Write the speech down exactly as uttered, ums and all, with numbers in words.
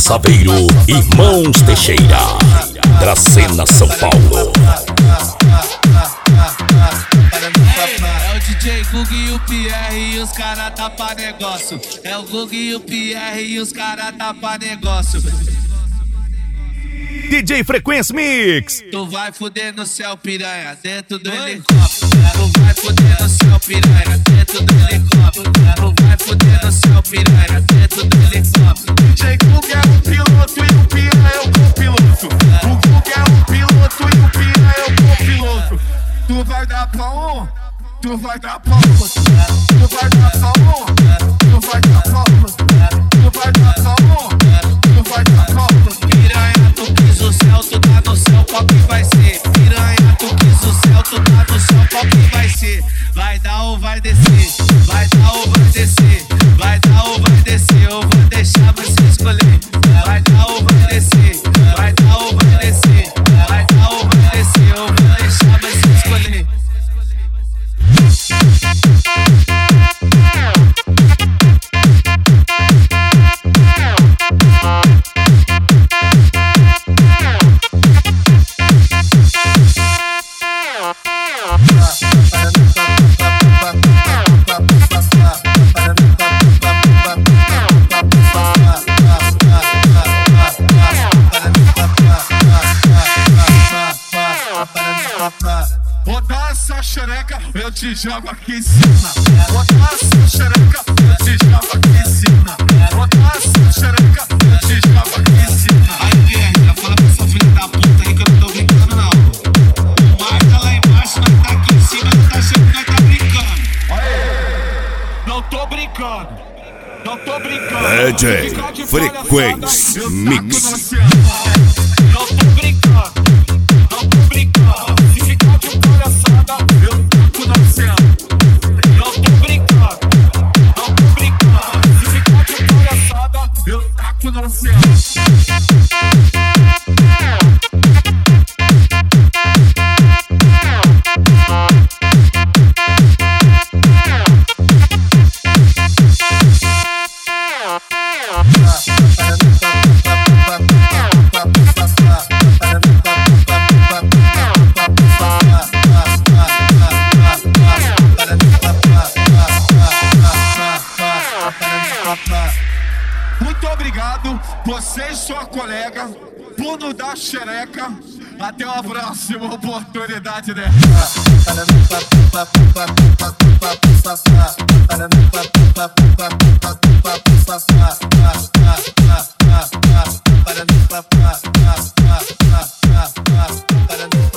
Saveiro, Irmãos Teixeira, Dracena, São Paulo. É o D J Gug e o Pierre e os cara tá pra negócio. É o Gug e o Pierre e os cara tá pra negócio. D J Frequência Mix. Tu vai fuder no céu, piranha, dentro do helicóptero. Tu vai fuder no céu, piranha, dentro do helicóptero. Tu vai fuder no céu, piranha, dentro do helicóptero. D J Gug é o piloto e o Pierre é o copiloto. O Gug é o piloto e o Pierre é o copiloto. Tu vai dar pra um, tu vai dar pra outro. Tu vai dar pra um, tu vai dar pra outro. Tu vai dar pra um, tu vai dar pra outro. Piranha, tu quis o céu, tu tá no céu, qual que vai ser? Piranha, tu quis o céu, tu tá no céu, qual que vai ser? Vai dar ou vai descer? Vai dar ou vai descer? Vai dar ou vai descer? Eu vou deixar você escolher. Vai dar ou vai descer? Vai dar ou vai descer? Vai dar ou vai descer? Eu vou deixar você escolher. Botar essa xereca, eu te jogo aqui em cima. Botar essa xereca, eu te jogo aqui em cima. Botar essa xereca, eu te jogo aqui em cima. Aí, Pierre, já fala pra essa filha da puta aí que eu não tô brincando, não. O mar tá lá embaixo, nós tá aqui em cima, não tá achando que nós tá brincando. Não tô brincando, não tô brincando. D J Frequência Mix. Não tô brincando, não tô brincando. Se ficar de palhaçada, eu taco no oceano. Não tô brincando, não tô brincando. Se ficar de palhaçada, eu taco no oceano. Muito obrigado, você e sua colega, por nos dar xereca. Até uma próxima oportunidade dessa.